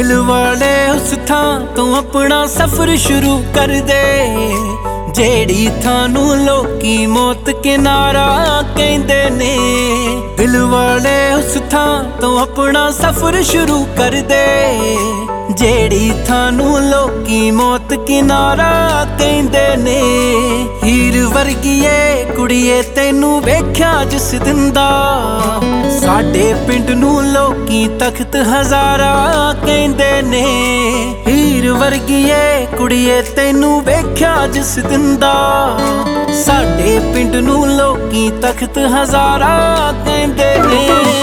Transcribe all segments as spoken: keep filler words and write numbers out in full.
दिल वाले उस थां तो अपना सफर शुरू कर दे जेड़ी थानू लोकी मौत किनारा कहंदे ने। दिल वाले उस थां तो अपना सफर शुरू कर दे जेड़ी थानू लोकी मौत किनारा कहंदे ने। हीर वर्गीए कुड़िए तैनू वेख्या जिस दिन दा साडे पिंड नू लोकी तख्त हजारा कहंदे ने। हीर वर्गीए कुड़िए तैनू वेख्या जिस दिन दा साडे पिंड नू लोकी तख्त हजारा कहंदे ने।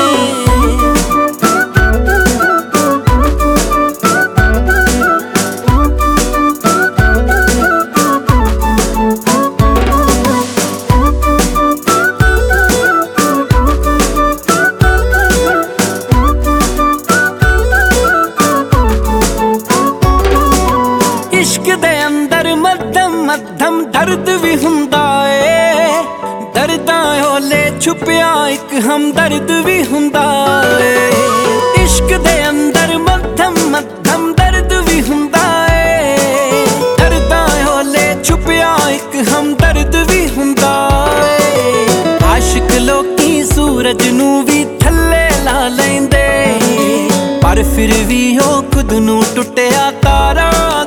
इश्क दे अंदर मध्यम मध्यम दर्द भी हुंदा ए दर्दां ओले छुपिया एक हमदर्द भी हुंदा ए। इश्क दे अंदर मध्यम मध्यम दर्द भी हुंदा ए दर्दां ओले छुपिया एक हमदर्द भी हुंदा ए। आशिक लोकी सूरज नू भी थल्ले ला लैंदे पर फिर भी ओ खुद नू टुटिया तारा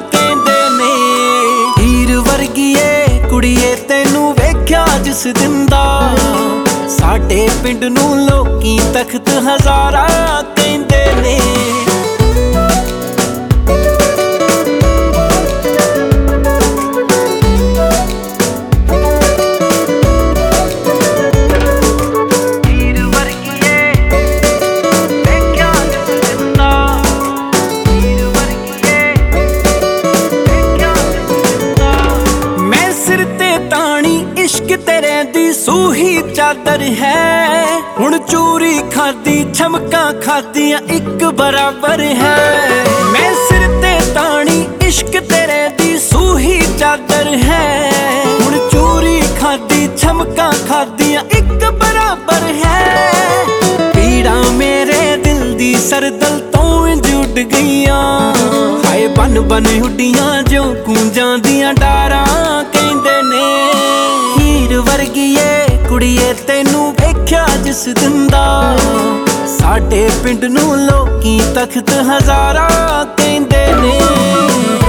कुड़िए तैनू वेख्या जिस दिन दा साडे पिंड नू लोकी तख्त हजारा कहंदे ने। इश्क तेरे दी सूही चादर है हुण चूरी खादी छमका खादियां एक बराबर है। मैं सिर ते ताणी इश्क तेरे दी सूही चादर है हुण चूरी खादी छमका खादियां एक बराबर है। पीड़ा मेरे दिल दी सरदल तो जुड़ गईयां हाय बन बन उड्डियां जो कूंजां दियां डारा कहंदे ने। वर्गीए कुड़िए तैनू वेख्या जिस दिन दा साडे पिंड नू लोकी तख्त हजारा कहंदे ने।